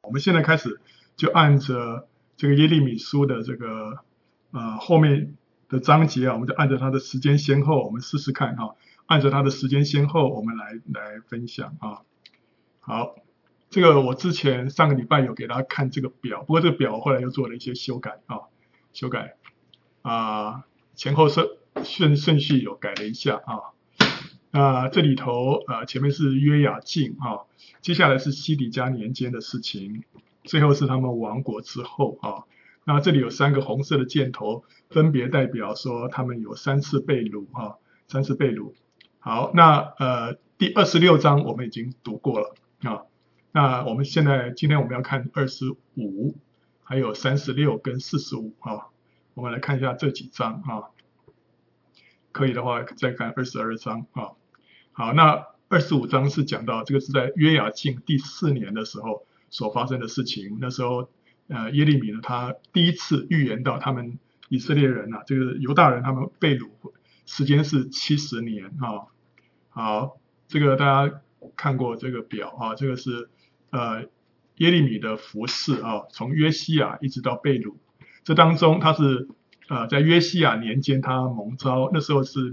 我们现在开始就按着这个耶利米书的这个后面的章节啊，我们就按照它的时间先后，我们试试看啊，按照它的时间先后，我们来分享啊。好，这个我之前上个礼拜有给大家看这个表，不过这个表后来又做了一些修改啊，前后顺序有改了一下啊。这里头前面是约雅敬啊，接下来是西底家年间的事情，最后是他们亡国之后啊。那这里有3个红色的箭头，分别代表说他们有3次被掳啊，3次被掳。好，那第26章我们已经读过了啊。那我们今天我们要看25，还有36跟45啊。我们来看一下这几章啊，可以的话再看22章啊。好，那25章是讲到这个是在约雅敬第4年的时候所发生的事情。那时候耶利米呢，他第一次预言到他们以色列人这个犹大人他们被掳时间是70年啊。好，这个大家看过这个表啊，这个是耶利米的服事啊，从约西亚一直到被掳，这当中他是在约西亚年间他蒙召，那时候是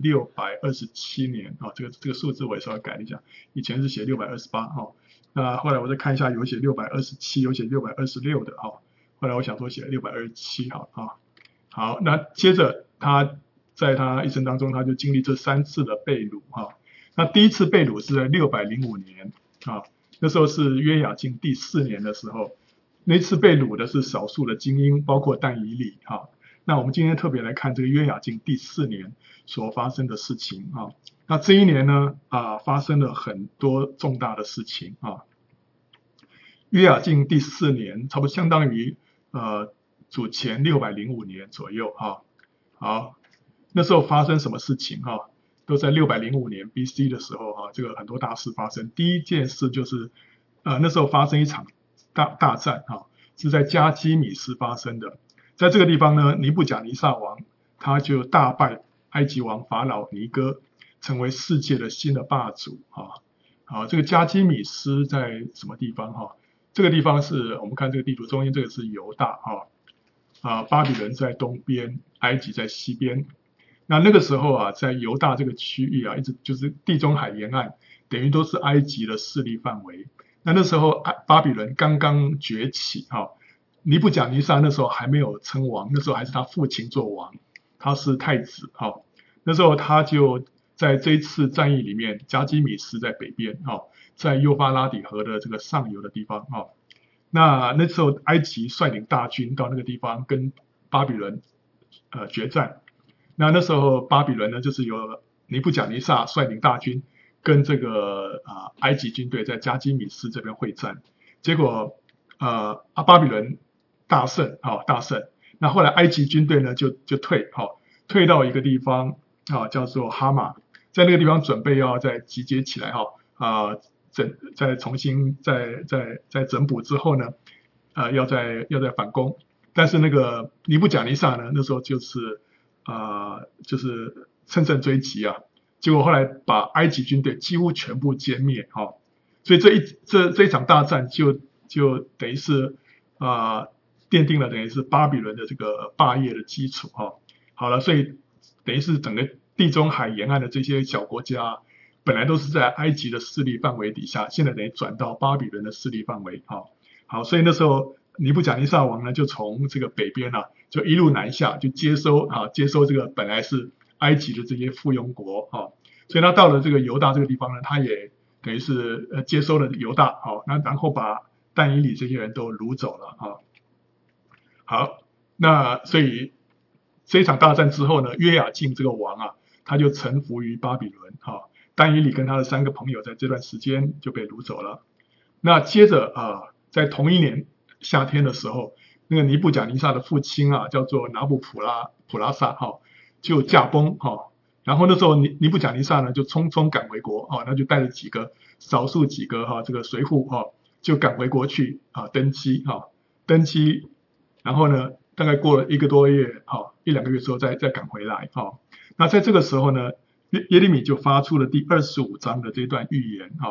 627年啊，这个数字我也稍微改了一下，以前是写628那后来我再看一下，有写627，有写626的后来我想说写627好，那接着他在他一生当中，他就经历这3次的被掳那第一次被掳是在605年那时候是约雅敬第4年的时候，那次被掳的是少数的精英，包括但以理那我们今天特别来看这个约雅敬第4年所发生的事情那这一年呢发生了很多重大的事情约雅敬第4年差不多相当于主前605年左右好，那时候发生什么事情都在605年 BC 的时候这个很多大事发生。第一件事就是那时候发生一场大战是在加基米斯发生的。在这个地方呢，尼布甲尼撒王他就大败埃及王法老尼哥，成为世界的新的霸主好，这个加基米斯在什么地方这个地方是我们看这个地图中间，这个是犹大巴比伦在东边，埃及在西边。那个时候在犹大这个区域一直就是地中海沿岸，等于都是埃及的势力范围。那时候巴比伦刚刚崛起尼布甲尼撒那时候还没有称王，那时候还是他父亲做王，他是太子那时候他就在这一次战役里面，加基米斯在北边在幼发拉底河的这个上游的地方那时候埃及率领大军到那个地方跟巴比伦决战。那时候巴比伦呢，就是由尼布甲尼撒率领大军跟这个埃及军队在加基米斯这边会战，结果巴比伦大胜。那后来埃及军队呢就退到一个地方叫做哈马，在那个地方准备要再集结起来再重新再整补之后呢要再反攻。但是那个尼布甲尼撒呢，那时候就是乘胜追击结果后来把埃及军队几乎全部歼灭所以这一场大战就等于是奠定了等于是巴比伦的这个霸业的基础好了，所以等于是整个地中海沿岸的这些小国家本来都是在埃及的势力范围底下，现在等于转到巴比伦的势力范围好，所以那时候尼布甲尼撒王呢就从这个北边就一路南下，就接收这个本来是埃及的这些附庸国所以他到了这个犹大这个地方呢，他也等于是接收了犹大那然后把但以理这些人都掳走了好，那所以这一场大战之后呢，约雅敬这个王他就臣服于巴比伦但以理跟他的3个朋友在这段时间就被掳走了。那接着在同一年夏天的时候，那个尼布甲尼撒的父亲叫做拿布普拉萨就驾崩然后那时候尼布甲尼撒呢就匆匆赶回国那就带了少数几个这个随扈就赶回国去登基然后呢大概过了1个多月1-2个月之后再赶回来那在这个时候呢，耶利米就发出了第25章的这段预言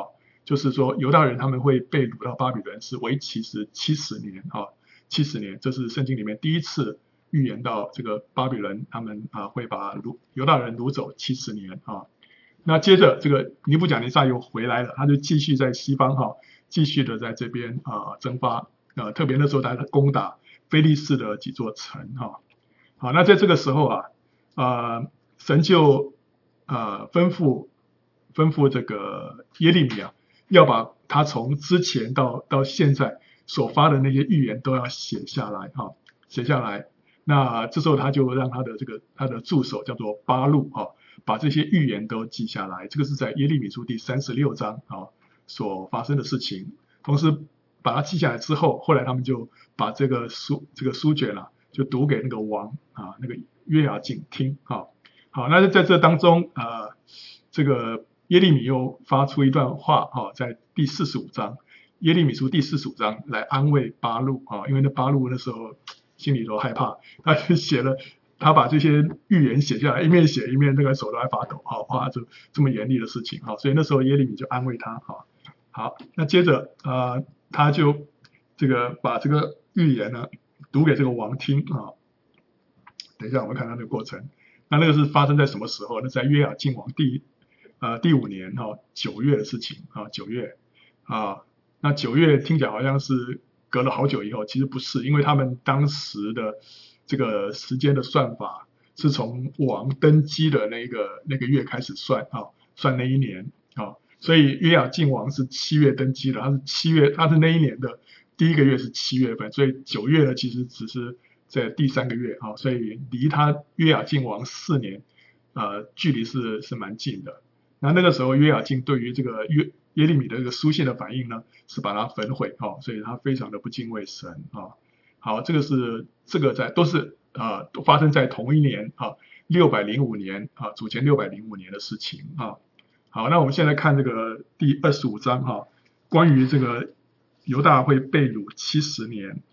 就是说犹大人他们会被掳到巴比伦是为期是70年70年，这是圣经里面第一次预言到这个巴比伦他们会把犹大人掳走70年那接着这个尼布甲尼撒又回来了，他就继续在西方继续的在这边征发特别那时候他攻打非利士的几座城好，那在这个时候神就吩咐这个耶利米要把他从之前到现在所发的那些预言都要写下来写下来。那这时候他就让他的助手叫做巴录把这些预言都记下来。这个是在耶利米书第36章所发生的事情。同时把它记下来之后，后来他们就把这个书卷就读给那个王那个约雅敬听好，那在这当中这个耶利米又发出一段话在第45章，耶利米书第45章来安慰巴录因为那巴录那时候心里头害怕，他就他把这些预言写下来，一面写一面那个手都在发抖哇，这么严厉的事情所以那时候耶利米就安慰他好，那接着他就把这个预言呢读给这个王听等一下我们看他那个过程。那个是发生在什么时候？那在约雅敬王第5年9月的事情9月那9月听起来好像是隔了好久以后，其实不是，因为他们当时的这个时间的算法是从王登基的那个月开始算算那一年所以约雅敬王是7月登基的，他是那一年的第1个月是7月份，所以9月呢其实只是在第3个月所以离他约雅敬王4年距离是蛮近的。那个时候约雅敬对于这个耶利米的这个书信的反应呢是把它焚毁所以他非常的不敬畏神好，这个都是都发生在同一年605年主前605年的事情好，那我们现在看这个第25章关于这个犹大会被掳70年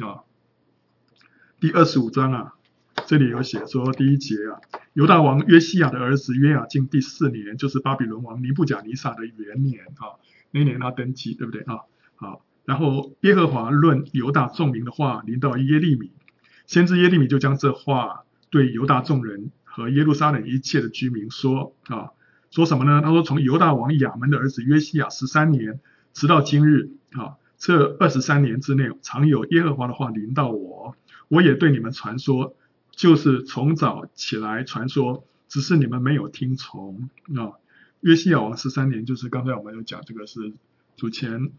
第25章这里有写说第1节犹大王约西亚的儿子约雅敬第4年，就是巴比伦王尼布甲尼撒的元年那一年他登基，对不对好，然后耶和华论犹大众民的话临到耶利米，先知耶利米就将这话对犹大众人和耶路撒冷一切的居民说说什么呢？他说从犹大王亚门的儿子约西亚13年直到今日这23年之内，常有耶和华的话临到我，我也对你们传说，就是从早起来传说，只是你们没有听从约西亚王13年，就是刚才我们有讲这个是主前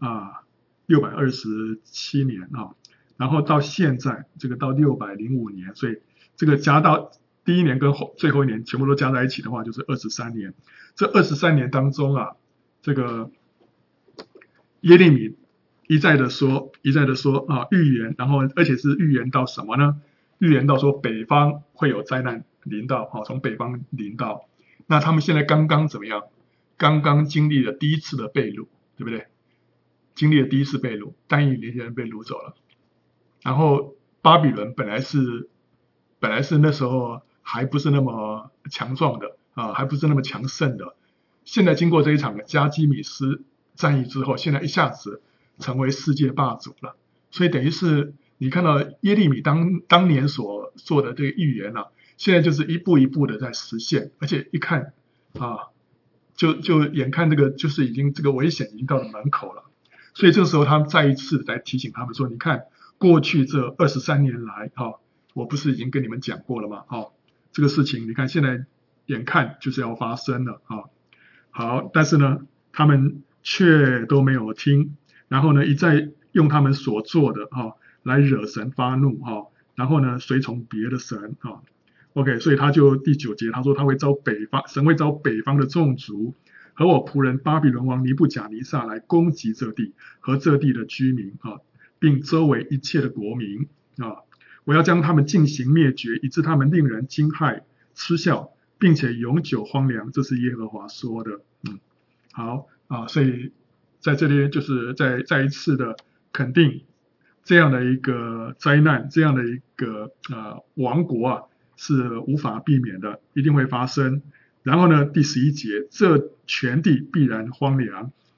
627年然后到现在这个到605年，所以这个加到第1年跟最后1年全部都加在一起的话，就是23年。这23年当中这个耶利米一再的说预言，然后而且是预言到什么呢？预言到说北方会有灾难临到从北方临到。那他们现在刚刚怎么样？刚刚经历了第一次的被掳，对不对？经历了第一次被掳，但以理那些人被掳走了。然后巴比伦本来是那时候还不是那么强壮的还不是那么强盛的，现在经过这一场的加基米斯战役之后，现在一下子成为世界霸主了。所以等于是你看到耶利米当年所做的这个预言现在就是一步一步的在实现，而且一看就眼看这个就是已经这个危险已经到了门口了。所以这个时候他们再一次来提醒他们说，你看过去这23年来我不是已经跟你们讲过了吗这个事情你看现在眼看就是要发生了好，但是呢他们却都没有听，然后呢一再用他们所做的来惹神发怒然后呢随从别的神OK， 所以他就第9节他说神会招北方的众族和我仆人巴比伦王尼布甲尼撒来攻击这地和这地的居民并周围一切的国民我要将他们进行灭绝，以致他们令人惊骇嗤笑，并且永久荒凉，这是耶和华说的好所以在这里就是再一次的肯定这样的一个灾难，这样的一个亡国是无法避免的，一定会发生。然后呢第11节，这全地必然荒凉，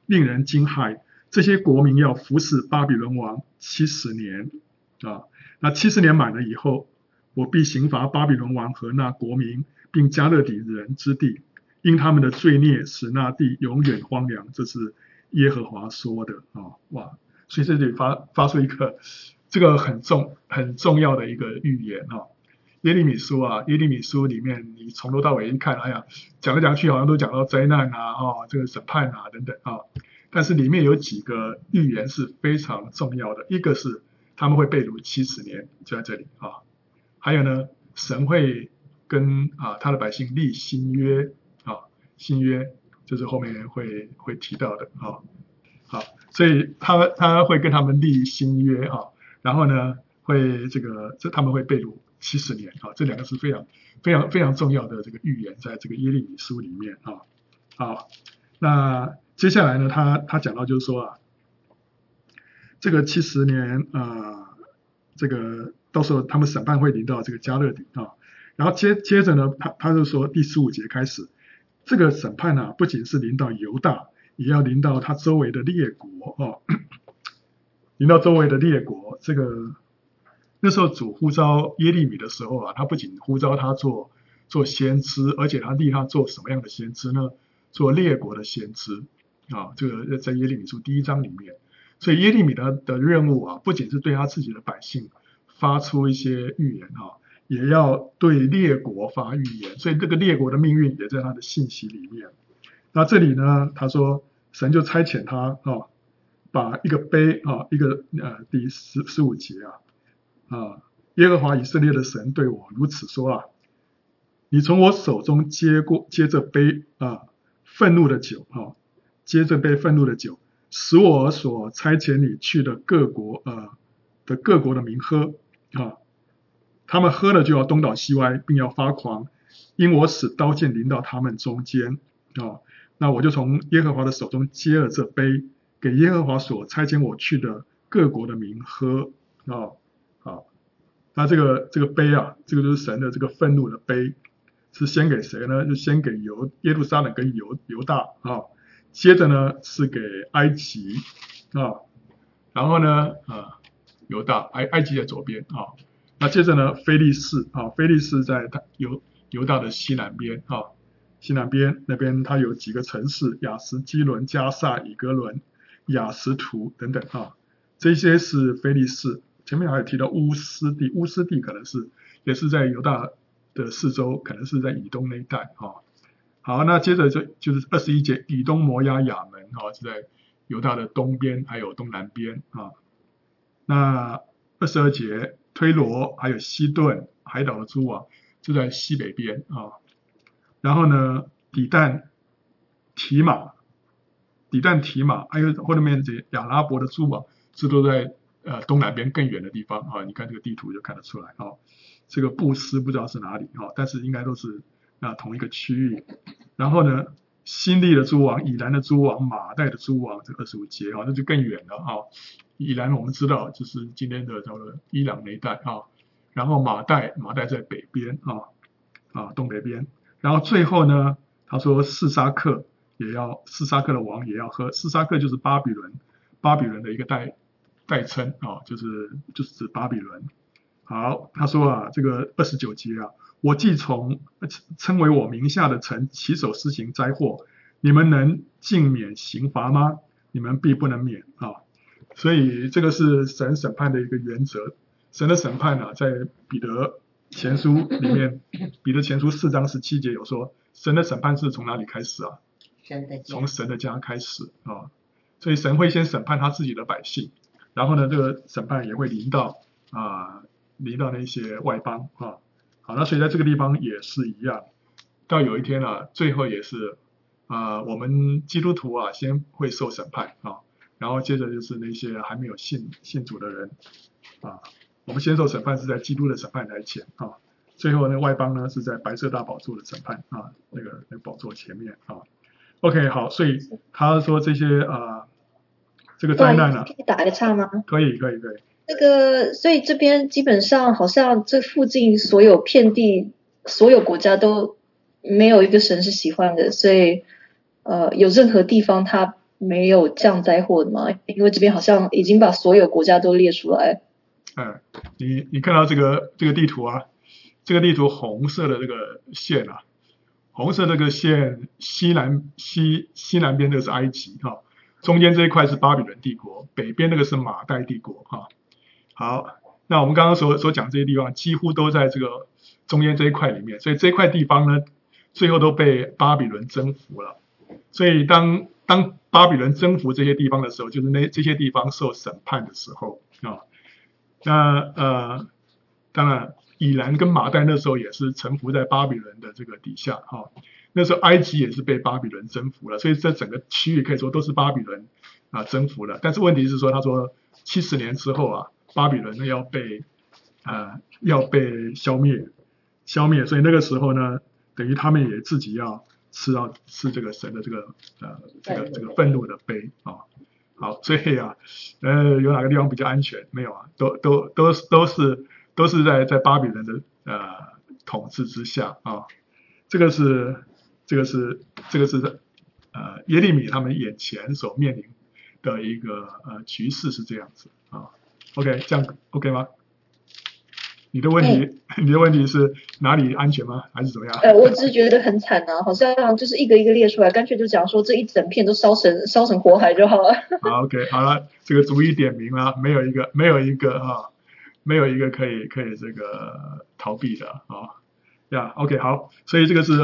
令人惊骇。这些国民要服侍巴比伦王70年啊。那70年满了以后，我必刑罚巴比伦王和那国民，并加勒底人之地，因他们的罪孽使那地永远荒凉。这是耶和华说的啊。哇！所以这里发出一个这个很重要的一个预言啊。耶利米书里面，你从头到尾一看，哎呀，讲来讲去好像都讲到灾难啊，这个审判啊等等啊。但是里面有几个预言是非常重要的，一个是他们会被掳70年，就在这里啊。还有呢，神会跟他的百姓立新约啊，新约就是后面会提到的啊。好，所以他会跟他们立新约啊，然后呢，他们会被掳70年啊，这两个是非常重要的这个预言，在这个耶利米书里面啊。好，那接下来呢，他讲到就是说啊，这个70年这个到时候他们审判会临到这个加勒底啊，然后接着呢，他就说第15节开始，这个审判啊，不仅是临到犹大，也要临到他周围的列国啊，临到周围的列国。这个那时候主呼召耶利米的时候啊，他不仅呼召他做先知，而且他立他做什么样的先知呢？做列国的先知啊，这个在耶利米书第1章里面。所以耶利米的任务啊，不仅是对他自己的百姓发出一些预言啊，也要对列国发预言。所以这个列国的命运也在他的信息里面。那这里呢，他说神就差遣他把一个杯啊，一个第15节耶和华以色列的神对我如此说啊，你从我手中接这杯愤怒的酒接这杯愤怒的酒，使我所差遣你去的各国的民喝他们喝了就要东倒西歪，并要发狂，因我使刀剑临到他们中间那我就从耶和华的手中接了这杯，给耶和华所差遣我去的各国的民喝那这个杯啊，这个就是神的这个愤怒的杯，是先给谁呢？就先给耶路撒冷跟犹大接着呢是给埃及然后呢犹大埃及在左边那接着呢非利士非利士在犹大的西南边西南边那边它有几个城市，亚实基伦、加萨、以格伦、亚实图等等这些是非利士。前面还有提到乌斯地可能也是在犹大的四周，可能是在以东那一带好，那接着就是21节，以东、摩押、亚门是在犹大的东边还有东南边那22节，推罗还有西顿海岛的诸王就在西北边然后呢，底但、提马还有后面这亚拉伯的诸王，这都在东南边更远的地方你看这个地图就看得出来这个布斯不知道是哪里但是应该都是同一个区域。然后呢，新利的诸王、以兰的诸王、马代的诸王，这25节那就更远了以兰我们知道就是今天的叫做伊朗那一带然后马代在北边东北边。然后最后呢，他说示沙克的王也要喝。示沙克就是巴比伦的一个代称就是指巴比伦。好，他说这个29节我既从称为我名下的城起手施行灾祸，你们能尽免刑罚吗？你们必不能免所以这个是神审判的一个原则。神的审判在彼得前书里面，彼得前书4章17节有说，神的审判是从哪里开始从神的家开始所以神会先审判他自己的百姓，然后呢，这个审判也会临到那些外邦好，那所以在这个地方也是一样，到有一天最后也是我们基督徒先会受审判然后接着就是那些还没有信主的人我们先受审判是在基督的审判台前最后呢外邦呢是在白色大宝座的审判那个宝座前面OK 好，所以他说这些这个灾难可以打个岔吗？ 可以。 那个，所以这边基本上好像这附近所有遍地所有国家都没有一个神是喜欢的，所以有任何地方他没有降灾祸的吗？因为这边好像已经把所有国家都列出来。 你看到这个地图啊，这个地图红色的这个线啊，红色这个线西南边这个是埃及哈，中间这一块是巴比伦帝国，北边那个是马代帝国哈。好，那我们刚刚所讲这些地方几乎都在这个中间这一块里面，所以这一块地方呢，最后都被巴比伦征服了。所以当巴比伦征服这些地方的时候，就是这些地方受审判的时候啊。那当然，以兰跟马代那时候也是臣服在巴比伦的这个底下哈。那时候埃及也是被巴比伦征服了，所以这整个区域可以说都是巴比伦征服了。但是问题是说，他说70年之后啊，巴比伦要被消灭，所以那个时候呢，等于他们也自己要吃这个神的这个愤怒的杯啊。好，所以啊，有哪个地方比较安全？没有啊，都是在巴比伦的统治之下啊。这个是耶利米他们眼前所面临的一个局势是这样子啊。OK， 这样 OK 吗？你的问题是哪里安全吗？还是怎么样？ 我只是觉得很惨啊，好像就是一个一个列出来，干脆就讲说这一整片都烧成火海就好了。 好 ，OK， 好了，这个逐一点名了，没有一个可以这个逃避的啊。OK， 好，所以这个是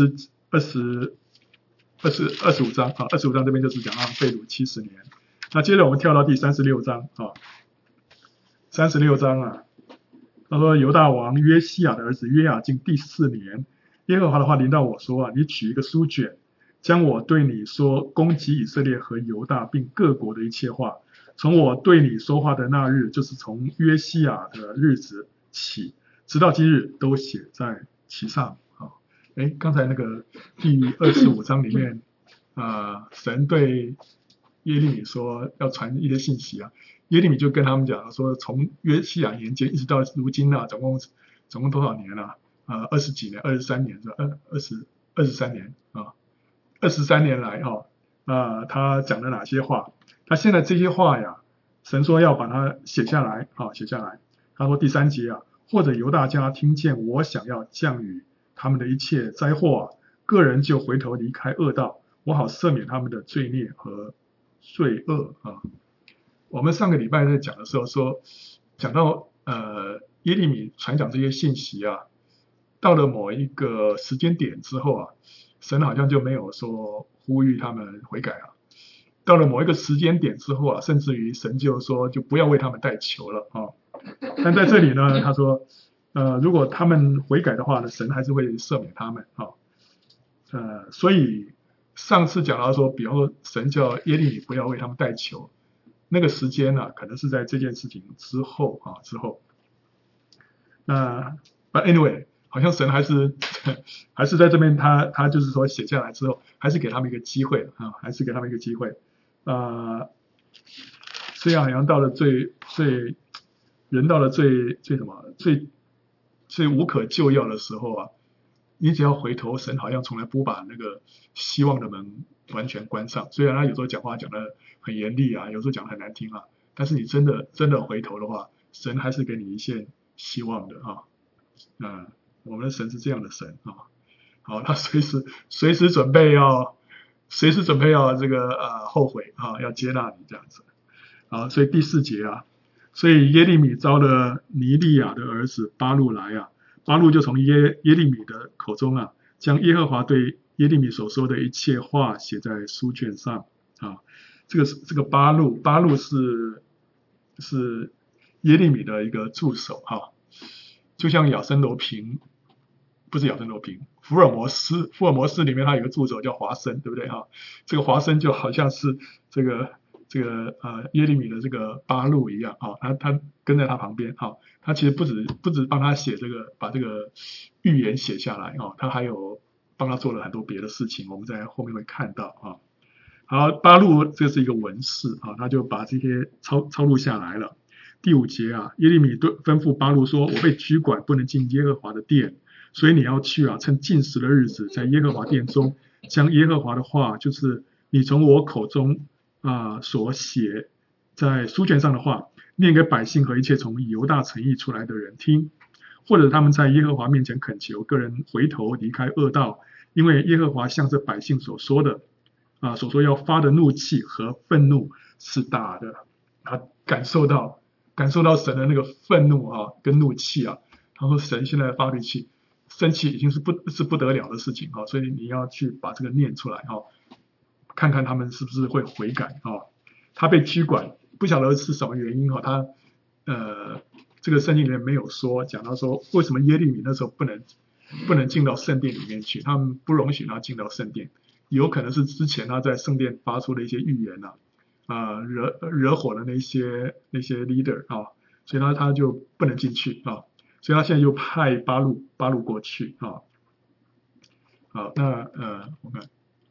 25章啊，25章这边就是讲到被掳70年。那接着我们跳到第36章啊，36章啊。他说犹大王约西亚的儿子约雅敬第4年，耶和华的话临到我说你取一个书卷，将我对你说攻击以色列和犹大并各国的一切话，从我对你说话的那日，就是从约西亚的日子起，直到今日，都写在其上。刚才那个第25章里面神对耶利米说要传一些信息啊。耶利米就跟他们讲说，从约西亚年间一直到如今总共多少年了？20几年，23年是吧？23年啊，23年来他讲了哪些话？他现在这些话呀，神说要把它写下来写下来。他说第3节啊，或者犹大家听见我想要降雨他们的一切灾祸个人就回头离开恶道，我好赦免他们的罪孽和罪恶啊。我们上个礼拜在讲的时候讲到耶利米传讲这些信息啊，到了某一个时间点之后啊，神好像就没有说呼吁他们悔改了。到了某一个时间点之后啊，甚至于神就说就不要为他们代求了但在这里呢，他说如果他们悔改的话呢，神还是会赦免他们所以上次讲到说，比方说神叫耶利米不要为他们代求。那个时间呢，可能是在这件事情之后那 but anyway， 好像神还是在这边，他就是说写下来之后，还是给他们一个机会还是给他们一个机会虽然好像到了人到了最无可救药的时候啊，你只要回头，神好像从来不把那个希望的门完全关上。虽然他有时候讲话讲得很严厉有时候讲得很难听但是你真的回头的话，神还是给你一线希望的我们的神是这样的神好，他随时准备要这个后悔要接纳你这样子。好，所以第4节所以耶利米招了尼利亚的儿子巴录来巴录就从耶利米的口中将耶和华对耶利米所说的一切话写在书卷上这个巴录是耶利米的一个助手就像亚森罗平，不是亚森罗平，福尔摩斯里面他有个助手叫华生，对不对这个华生就好像是这个耶利米的这个巴录一样他跟在他旁边他其实不止帮他写把这个预言写下来他还有帮他做了很多别的事情，我们在后面会看到好，巴录这是一个文士他就把这些抄录下来了。第5节耶利米吩咐巴录说，我被拘管，不能进耶和华的殿，所以你要去趁禁食的日子，在耶和华殿中将耶和华的话，就是你从我口中所写在书卷上的话，念给百姓和一切从犹大城邑出来的人听，或者他们在耶和华面前恳求，个人回头离开恶道，因为耶和华向这百姓所说的所说要发的怒气和愤怒是大的。他感受到神的那个愤怒跟怒气他说神现在发脾气生气已经是不得了的事情所以你要去把这个念出来看看他们是不是会悔改他被拘管，不晓得是什么原因他这个圣经里面没有讲到说为什么耶利米那时候不能进到圣殿里面去，他们不容许他进到圣殿，有可能是之前他在圣殿发出的一些预言惹火了那些 leader 所以他就不能进去所以他现在就派巴路过去好，那我看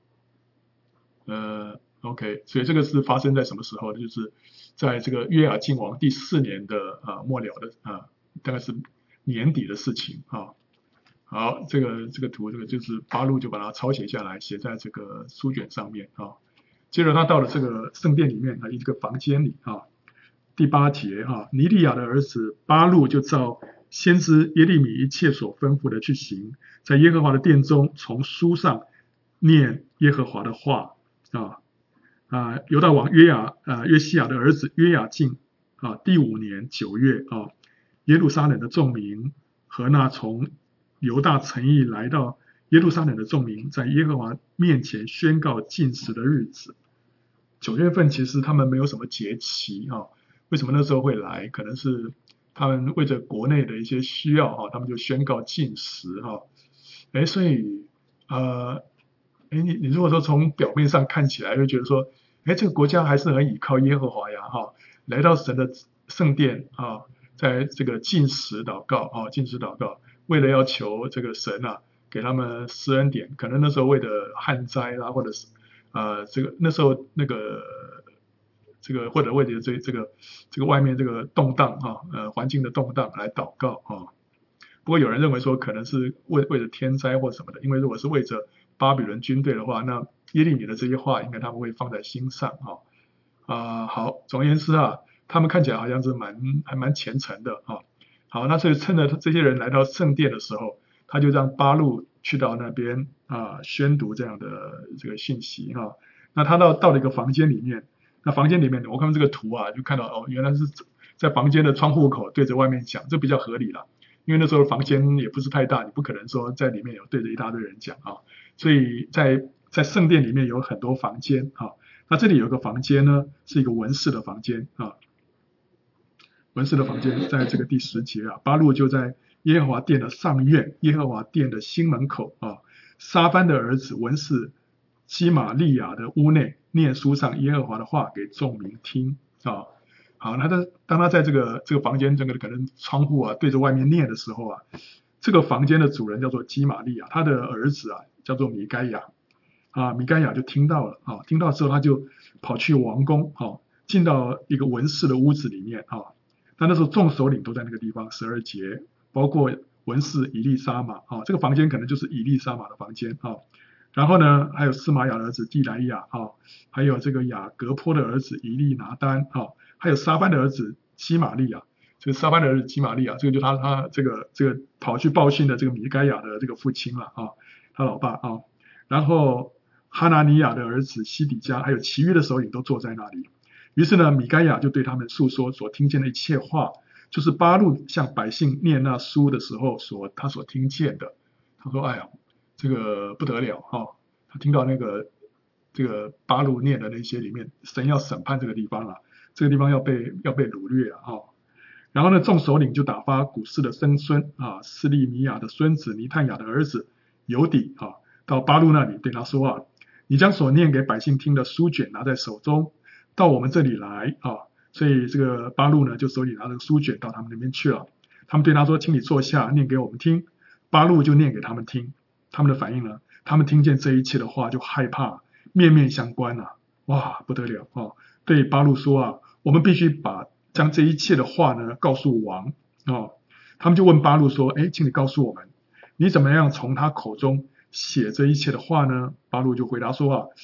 OK， 所以这个是发生在什么时候？就是在这个约雅敬王第4年的末了的大概是年底的事情好，这个图这个就是巴路就把它抄写下来，写在这个书卷上面接着他到了这个圣殿里面一个房间里第8节尼利亚的儿子巴路就照先知耶利米一切所吩咐的去行，在耶和华的殿中从书上念耶和华的话犹大王约西亚的儿子约雅敬第5年9月耶路撒冷的众民和那从犹大城邑来到耶路撒冷的众民在耶和华面前宣告禁食的日子。9月份其实他们没有什么节期为什么那时候会来？可能是他们为着国内的一些需要他们就宣告禁食所以你如果说从表面上看起来会觉得说这个国家还是很倚靠耶和华呀来到神的圣殿在这个禁食祷告为了要求这个神给他们施恩典，可能那时候为了旱灾啦，或者是这个那时候那个这个或者为了这个外面这个动荡环境的动荡来祷告不过有人认为说可能是为了天灾或什么的，因为如果是为着巴比伦军队的话，那耶利米的这些话应该他们会放在心上好，总而言之他们看起来好像是还蛮虔诚的好，那所以趁着这些人来到圣殿的时候，他就让巴路去到那边宣读这样的这个信息那他到了一个房间里面，那房间里面我看这个图就看到原来是在房间的窗户口对着外面讲，这比较合理了，因为那时候房间也不是太大，你不可能说在里面有对着一大堆人讲所以在圣殿里面有很多房间那这里有个房间呢是一个文士的房间文士的房间在这个第10节巴路就在耶和华殿的上院，耶和华殿的新门口沙番的儿子文士基玛利亚的屋内念书上耶和华的话给众民听好，那当他在这个房间这个可能窗户对着外面念的时候这个房间的主人叫做基玛利亚，他的儿子叫做米该亚米该亚就听到了听到之后他就跑去王宫进到一个文士的屋子里面那时候众首领都在那个地方，12节包括文士以利沙玛这个房间可能就是以利沙玛的房间然后呢还有司马雅的儿子地来亚还有这个雅各坡的儿子以利拿单还有沙班的儿子基玛利亚，这个沙班的儿子基玛利亚，这个就是他这个跑去报信的这个米该亚的这个父亲了他老爸然后哈拿尼亚的儿子西底家还有其余的首领都坐在那里。于是呢米该亚就对他们诉说所听见的一切话，就是巴路向百姓念那书的时候他所听见的。他说哎呀这个不得了他听到那个这个巴路念的那些里面，神要审判这个地方这个地方要被掳掠然后呢众首领就打发古示的曾孙斯利米亚的孙子尼探雅的儿子犹底到巴路那里对他说你将所念给百姓听的书卷拿在手中到我们这里来所以这个巴路呢就手里拿着书卷到他们那边去了。他们对他说请你坐下念给我们听。巴路就念给他们听。他们的反应呢，他们听见这一切的话就害怕，面面相关哇不得了对巴路说我们必须将这一切的话呢告诉王他们就问巴路说请你告诉我们你怎么样从他口中写这一切的话呢？巴路就回答说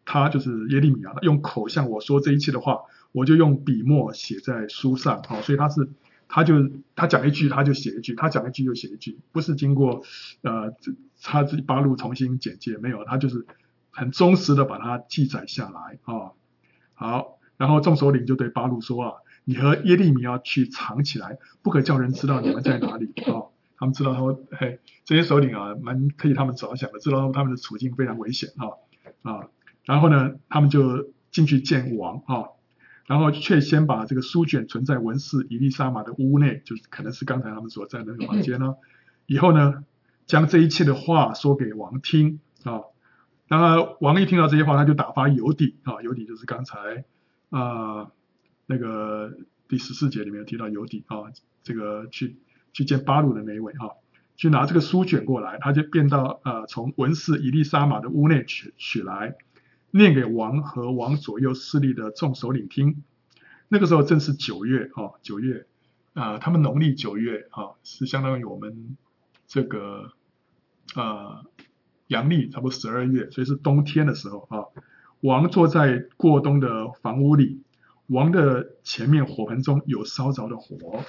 他就是耶利米啊，用口向我说这一切的话，我就用笔墨写在书上。所以他讲一句他就写一句，他讲一句就写一句，不是经过他自己巴录重新简介，没有，他就是很忠实的把它记载下来啊。好，然后众首领就对巴录说啊，你和耶利米要去藏起来，不可叫人知道你们在哪里啊。他们知道说，嘿，这些首领啊，蛮替他们着想的，知道他们的处境非常危险啊。然后呢，他们就进去见王啊，然后却先把这个书卷存在文士以利沙玛的屋内，就是可能是刚才他们所在的那个房间呢。以后呢，将这一切的话说给王听啊。然后王一听到这些话，他就打发犹底啊，犹底就是刚才那个第14节里面有提到犹底啊，这个去见巴录的那一位啊，去拿这个书卷过来，他就便到从文士以利沙玛的屋内取来，念给王和王左右势力的众首领听。那个时候正是9月9月他们农历9月是相当于我们这个阳历差不多12月，所以是冬天的时候王坐在过冬的房屋里，王的前面火盆中有烧着的火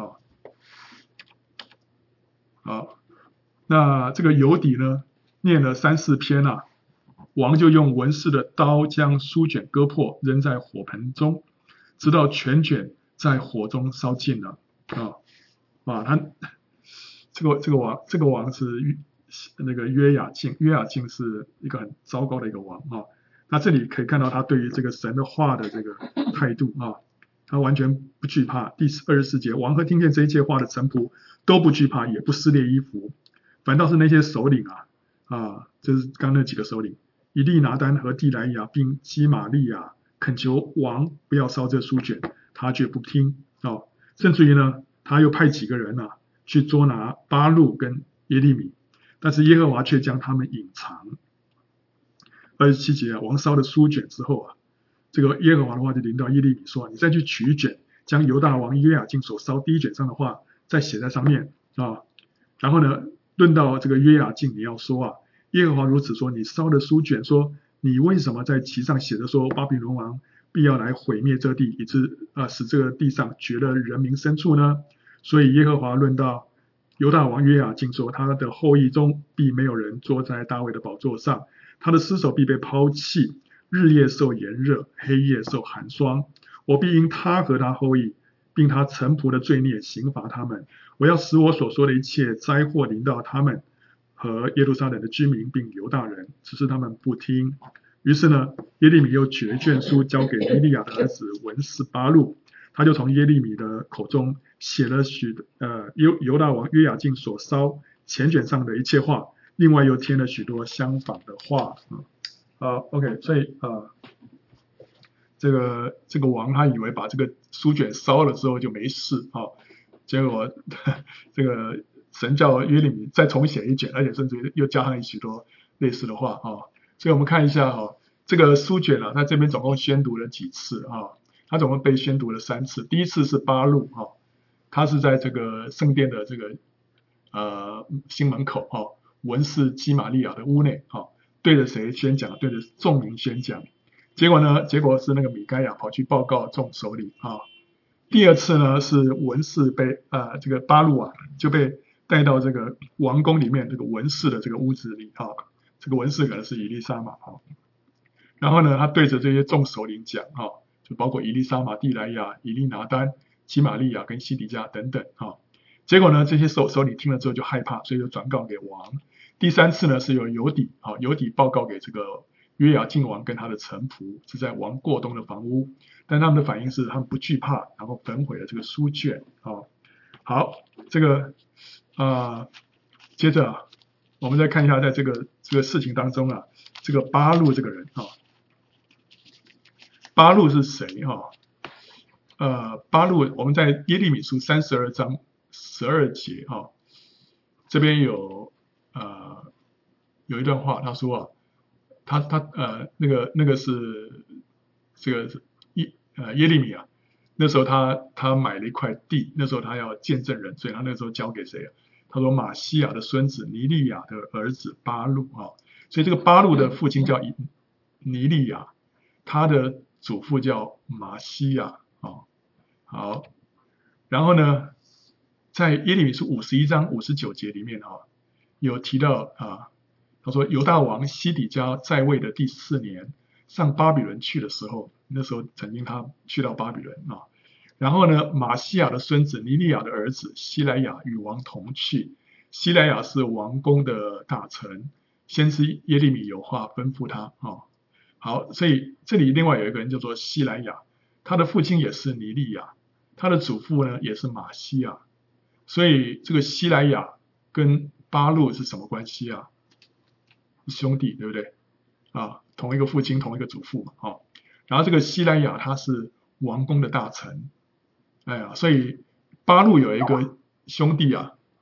那这个犹底呢，念了3、4篇王就用文士的刀将书卷割破，扔在火盆中，直到全卷在火中烧尽了他这个王是那个约雅敬，约雅敬是一个很糟糕的一个王那这里可以看到他对于这个神的话的这个态度他完全不惧怕。第24节，王和听见这一切话的臣仆都不惧怕，也不撕裂衣服，反倒是那些首领就是刚那几个首领以利拿单和地来亚并基玛利亚恳求王不要烧这书卷，他却不听甚至于呢，他又派几个人去捉拿巴录跟耶利米，但是耶和华却将他们隐藏。27节王烧了书卷之后这个耶和华的话就临到耶利米说，你再去取一卷，将犹大王约雅敬所烧第一卷上的话再写在上面然后呢，论到这个约雅敬，你要说耶和华如此说，你烧的书卷说，你为什么在其上写着说巴比伦王必要来毁灭这地，以致使这个地上绝了人民牲畜呢？所以耶和华论到犹大王约雅敬说，他的后裔中必没有人坐在大卫的宝座上，他的尸首必被抛弃，日夜受炎热，黑夜受寒霜。我必因他和他后裔并他臣仆的罪孽刑罚他们，我要使我所说的一切灾祸临到他们和耶路撒冷的居民并犹大人，只是他们不听。于是呢，耶利米又取了卷书交给尼利亚的儿子文士巴录，他就从耶利米的口中写了犹大王约雅敬所烧前卷上的一切话，另外又添了许多相仿的话OK， 所以这个王他以为把这个书卷烧了之后就没事结果这个神叫约利米再重写一卷，而且甚至又加上许多类似的话所以我们看一下这个书卷他这边总共宣读了几次他总共被宣读了3次。第一次是巴录他是在这个圣殿的这个新门口文士基玛利亚的屋内对着谁宣讲？对着众民宣讲。结果是那个米该亚跑去报告众首领第二次呢是文士被这个巴录就被带到这个王宫里面这个文士的这个屋子里这个文士可能是以利沙玛然后呢他对着这些众首领讲就包括以利沙玛、地来亚、以利拿单、基玛利亚跟西底家等等结果呢这些首领听了之后就害怕，所以就转告给王。第3次呢是由犹底报告给这个约雅敬王跟他的臣仆，是在王过冬的房屋，但他们的反应是他们不惧怕，然后焚毁了这个书卷好，这个接着我们再看一下在这个事情当中这个巴录这个人巴录是谁巴录我们在耶利米书32章12节这边有一段话，他说他那个是这个耶利米那时候他买了一块地，那时候他要见证人，所以他那时候交给谁他说马西亚的孙子尼利亚的儿子巴录所以这个巴录的父亲叫尼利亚，他的祖父叫马西亚好，然后呢，在耶利米书51章59节里面有提到他说犹大王西底家在位的第4年，上巴比伦去的时候，那时候曾经他去到巴比伦然后呢，马西亚的孙子尼利亚的儿子西莱亚与王同去。西莱亚是王宫的大臣，先知耶利米有话吩咐他好，所以这里另外有一个人叫做西莱亚，他的父亲也是尼利亚，他的祖父呢也是马西亚，所以这个西莱亚跟巴路是什么关系啊？兄弟，对不对同一个父亲，同一个祖父嘛然后这个西莱亚他是王宫的大臣，所以巴路有一个兄弟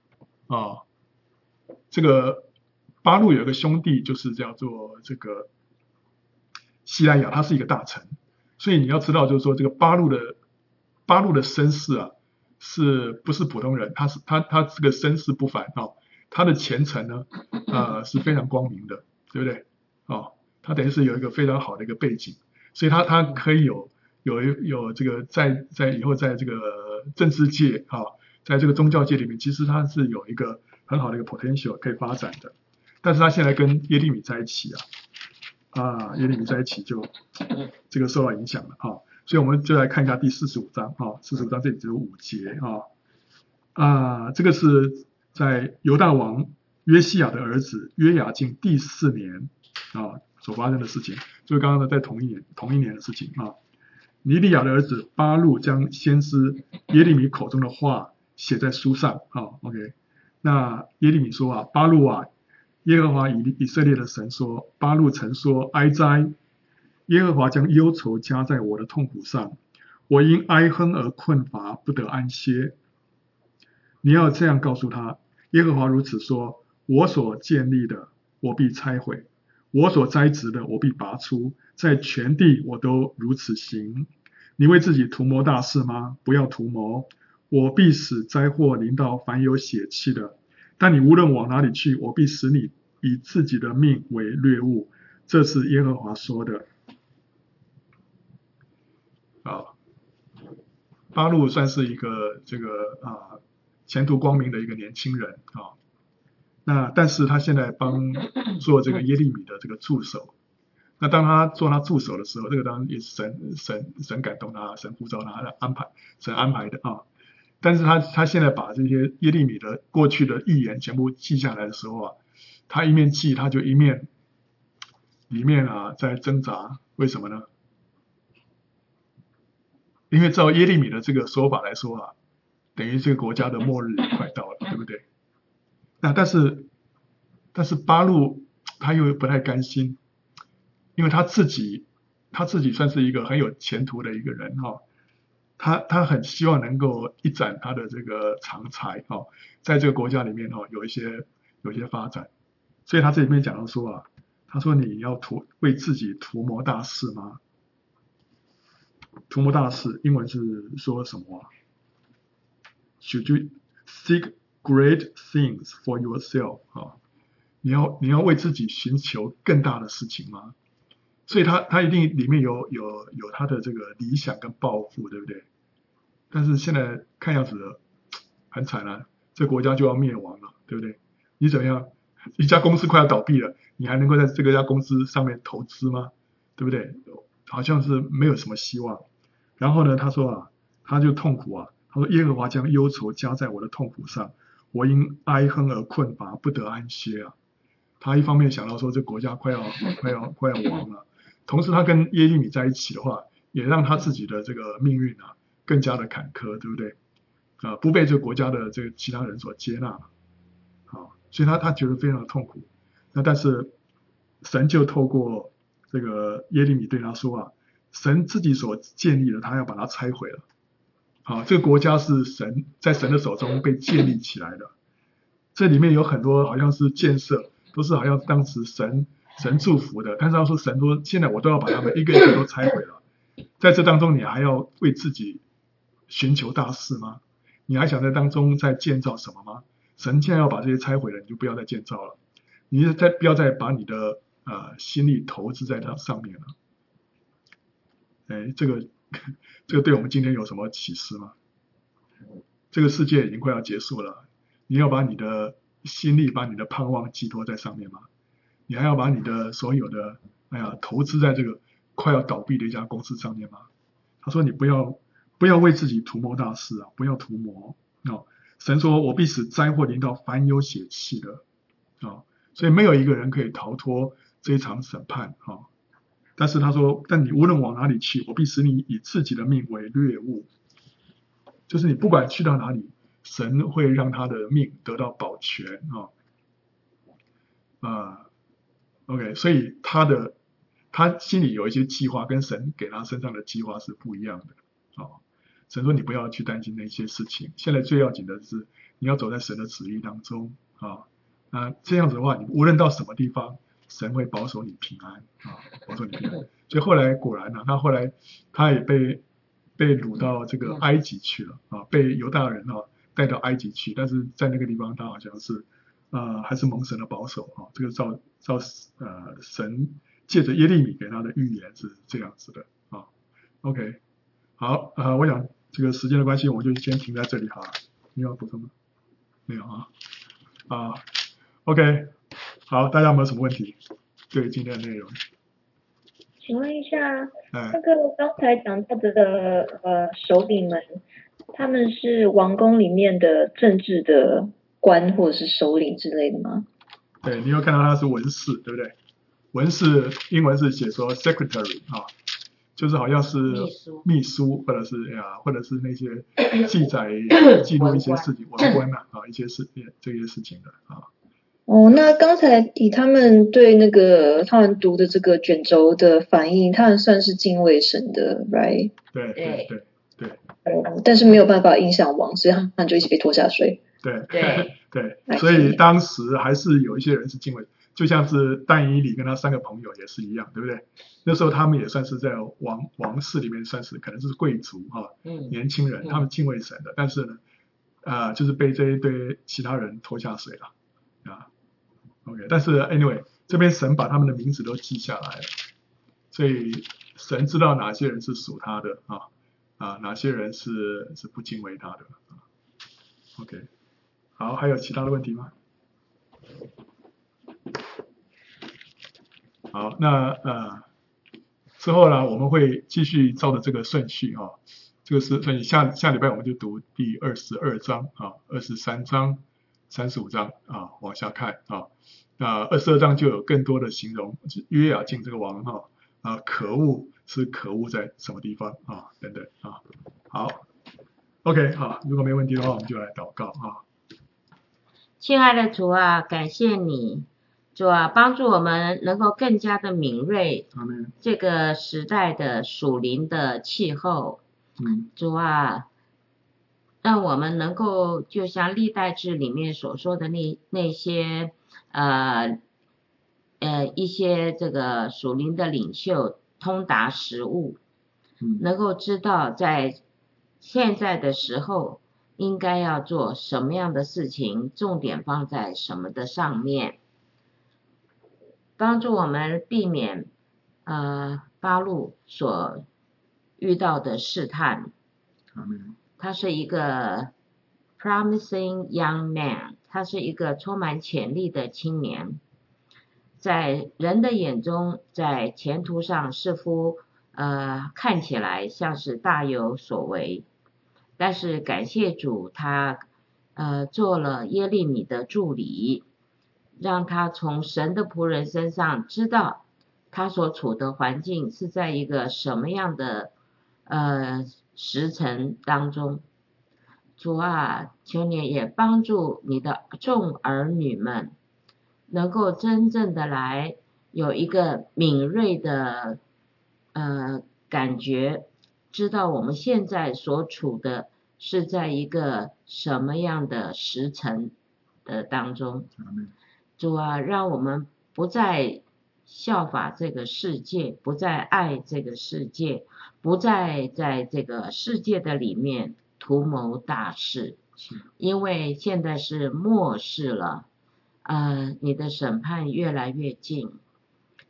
这个巴路有一个兄弟就是叫做这个西莱亚，他是一个大臣，所以你要知道就是说这个巴路的身世是不是普通人？他这个身世不凡他的前程呢是非常光明的，对不对他等于是有一个非常好的一个背景，所以他可以有这个在以后在这个政治界在这个宗教界里面，其实他是有一个很好的一个 potential 可以发展的，但是他现在跟耶利米在一起耶利米在一起就这个受到影响了所以我们就来看一下第45章45章这里只有5节这个是在犹大王约西亚的儿子约雅敬第4年所发生的事情，就是刚刚在同一年的事情尼利亚的儿子巴路将先知耶利米口中的话写在书上OK， 那耶利米说巴路耶和华以色列的神说，巴路曾说哀哉，耶和华将忧愁加在我的痛苦上，我因哀哼而困乏，不得安歇。你要这样告诉他，耶和华如此说，我所建立的我必拆毁，我所栽植的我必拔出，在全地我都如此行。你为自己图谋大事吗？不要图谋，我必使灾祸临到凡有血气的，但你无论往哪里去，我必使你以自己的命为掠物，这是耶和华说的巴路算是一个这个前途光明的一个年轻人那但是他现在做这个耶利米的这个助手，那当他做他助手的时候，这个当然也是神感动他，神呼召他的神安排的但是他现在把这些耶利米的过去的预言全部记下来的时候他一面记，他就一面里面在挣扎，为什么呢？因为照耶利米的这个说法来说等于这个国家的末日快到了，对不对？那但是巴路他又不太甘心，因为他自己算是一个很有前途的一个人他很希望能够一展他的这个长才在这个国家里面有一些发展，所以他这里面讲到说他说你要为自己图谋大事吗？图谋大事英文是说什么？Should you seek great things for yourself 你要为自己寻求更大的事情吗？所以他一定里面有他的这个理想跟抱负，对不对？但是现在看样子很惨这国家就要灭亡了，对不对？你怎么样？一家公司快要倒闭了，你还能够在这家公司上面投资吗？对不对？好像是没有什么希望。然后呢，他说他就痛苦他说耶和华将忧愁加在我的痛苦上，我因哀哼而困乏，不得安歇他一方面想到说这国家快要亡了，同时他跟耶利米在一起的话，也让他自己的这个命运更加的坎坷，对不对？不被这个国家的这个其他人所接纳所以他觉得非常的痛苦。那但是神就透过这个耶利米对他说神自己所建立的，他要把它拆毁了。这个国家是在神的手中被建立起来的，这里面有很多好像是建设，都是好像当时神祝福的，但是他说神说现在我都要把他们一个一个都拆毁了，在这当中你还要为自己寻求大事吗？你还想在当中再建造什么吗？神现在要把这些拆毁了，你就不要再建造了，你不要再把你的心力投资在它上面了。这个对我们今天有什么启示吗？这个世界已经快要结束了，你要把你的心力、把你的盼望寄托在上面吗？你还要把你的所有的投资在这个快要倒闭的一家公司上面吗？他说你不要为自己图谋大事啊，不要图谋哦。神说我必使灾祸临到凡有血气的所以没有一个人可以逃脱这一场审判但是他说，但你无论往哪里去，我必使你以自己的命为掠物，就是你不管去到哪里，神会让他的命得到保全OK， 所以他心里有一些计划，跟神给他身上的计划是不一样的神说你不要去担心那些事情，现在最要紧的是你要走在神的旨意当中那这样子的话，你无论到什么地方，神会保守你平安保守你平安。所以后来果然他后来他也被掳到这个埃及去了被犹大人带到埃及去，但是在那个地方他好像是还是蒙神的保守这个照神借着耶利米给他的预言是这样子的OK， 好我想这个时间的关系，我就先停在这里你要补充吗？没有OK， 好，大家有没有什么问题？对今天的内容？ 请问一下，那个刚才讲到的首领们，他们是王宫里面的政治的官或者是首领之类的吗？ 对，你有看到他是文士，对不对？文士英文是写说 secretary 就是好像是秘书或者是那些记录一些事情文官一些这些事情的那刚才以他们对那个他们读的这个卷轴的反应，他们算是敬畏神的 ，right？ 对。 但是没有办法影响王，所以他们就一起被拖下水。 对，所以当时还是有一些人是敬畏，就像是但以理跟他3个朋友也是一样，对不对？那时候他们也算是在王室里面算是可能是贵族年轻人，他们敬畏神的，但是呢就是被这一堆其他人拖下水了OK， 但是 anyway 这边神把他们的名字都记下来了，所以神知道哪些人是属他的哪些人是不敬畏他的OK， 好，还有其他的问题吗？好，那之后呢，我们会继续照着这个顺序这个是顺序，下礼拜我们就读第22章23章、35章往下看那22章就有更多的形容约雅敬这个王可恶是可恶在什么地方等等好 OK 如果没问题的话，我们就来祷告亲爱的主感谢你，主帮助我们能够更加的敏锐这个时代的属灵的气候主让我们能够就像历代志里面所说的那些一些这个属灵的领袖通达时务能够知道在现在的时候应该要做什么样的事情，重点放在什么的上面，帮助我们避免巴路所遇到的试探。他是一个 promising young man， 他是一个充满潜力的青年，在人的眼中，在前途上似乎看起来像是大有所为，但是感谢主，他做了耶利米的助理，让他从神的仆人身上知道他所处的环境是在一个什么样的时辰当中。主求你也帮助你的众儿女们能够真正的来有一个敏锐的感觉，知道我们现在所处的是在一个什么样的时辰的当中。主让我们不再效法这个世界，不再爱这个世界，不再在这个世界的里面图谋大事，因为现在是末世了你的审判越来越近，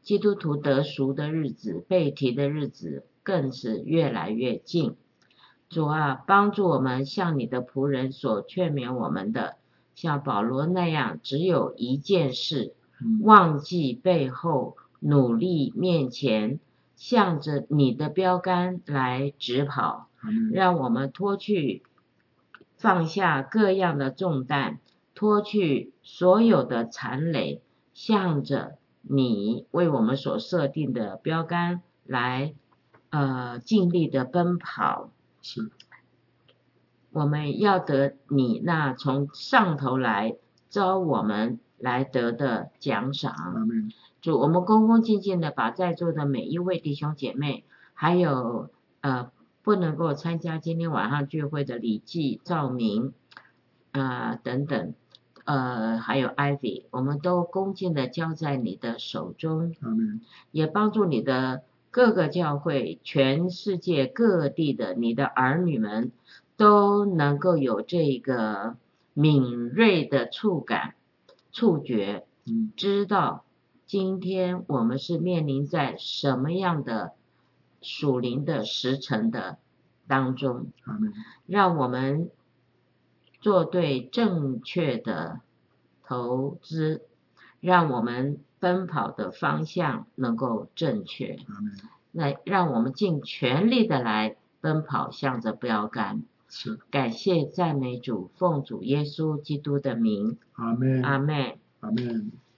基督徒得赎的日子，被提的日子更是越来越近。主啊，帮助我们像你的仆人所劝勉我们的，像保罗那样，只有一件事，忘记背后，努力面前，向着你的标杆来直跑，让我们放下各样的重担，脱去所有的残累，向着你为我们所设定的标杆来尽力的奔跑。 是， 我们要得你那从上头来招我们来得的奖赏。主，我们恭恭敬敬的把在座的每一位弟兄姐妹，还有不能够参加今天晚上聚会的李记、赵明等等，还有 Ivy， 我们都恭敬的交在你的手中，也帮助你的各个教会，全世界各地的你的儿女们都能够有这个敏锐的触觉，知道今天我们是面临在什么样的属灵的时辰的当中，让我们做对正确的投资，让我们奔跑的方向能够正确，来让我们尽全力的来奔跑，向着标杆。 是， 感谢赞美主，奉主耶稣基督的名， 阿们， 阿们， 阿们。